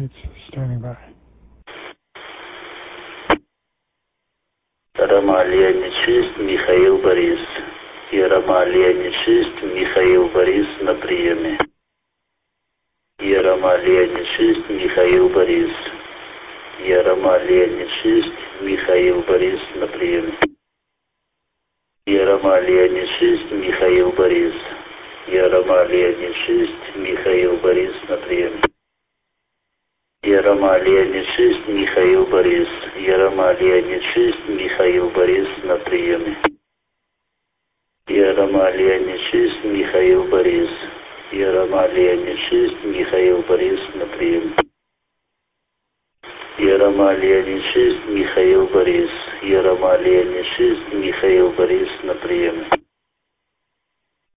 States, standing by. Роман-Леонид-6, Михаил Борис. И Роман-Леонид-6, Михаил Борис на приеме. И Роман-Леонид-6, Михаил Борис. И Роман-Леонид-6, Михаил Борис на приеме. И Роман-Леонид-6, Михаил Борис. И Роман-Леонид-6, Михаил Борис на приеме. И Роман-Леонид-6, Михаил Борис. И Роман-Леонид-6, Михаил Борис на приеме. И Роман-Леонид-6, Михаил Борис. И Роман-Леонид-6, Михаил Борис на приеме. И Роман-Леонид-6, Михаил Борис. И Роман-Леонид-6, Михаил Борис на приеме.